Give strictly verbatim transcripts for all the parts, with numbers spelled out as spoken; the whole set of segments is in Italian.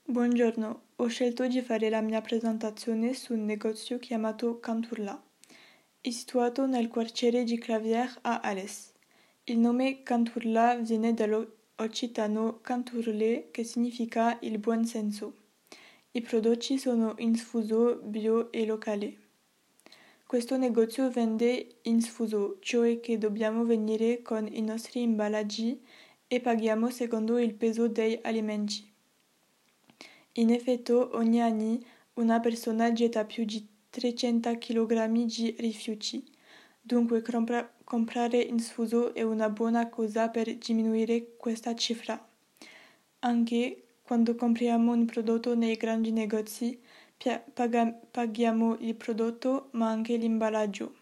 Buongiorno, ho scelto di fare la mia presentazione su un negozio chiamato Canturla. È situato nel quartiere di Clavière a Alès. Il nome Canturla viene dall'occitano canturle, che significa il buon senso. I prodotti sono infuso, bio e locale. Questo negozio vende infuso, cioè che dobbiamo venire con i nostri imballaggi e paghiamo secondo il peso degli alimenti. In effetti, ogni anno una persona getta più di trecento chilogrammi di rifiuti. Dunque compra- comprare infuso è una buona cosa per diminuire questa cifra. Anche quando compriamo un prodotto nei grandi negozi, pia- paga- paghiamo il prodotto ma anche l'imballaggio.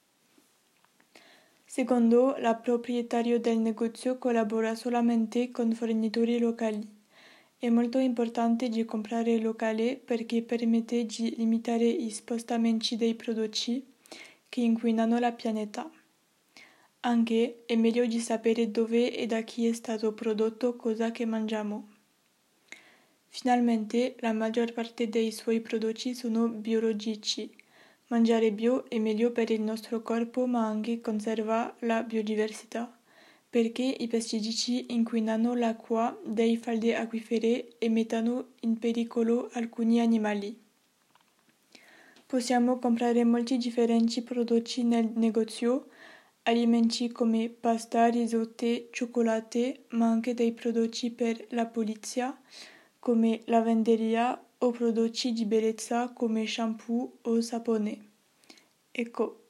Secondo, la proprietario del negozio collabora solamente con fornitori locali. È molto importante di comprare locale perché permette di limitare gli spostamenti dei prodotti che inquinano la pianeta. Anche è meglio di sapere dove e da chi è stato prodotto cosa che mangiamo. Finalmente, la maggior parte dei suoi prodotti sono biologici. Mangiare bio è meglio per il nostro corpo ma anche conserva la biodiversità, perché i pesticidi inquinano l'acqua dei falde acquifere e mettono in pericolo alcuni animali. Possiamo comprare molti differenti prodotti nel negozio, alimenti come pasta, risotti, cioccolate, ma anche dei prodotti per la pulizia, come lavanderia o prodotti di bellezza come shampoo o sapone. Ecco,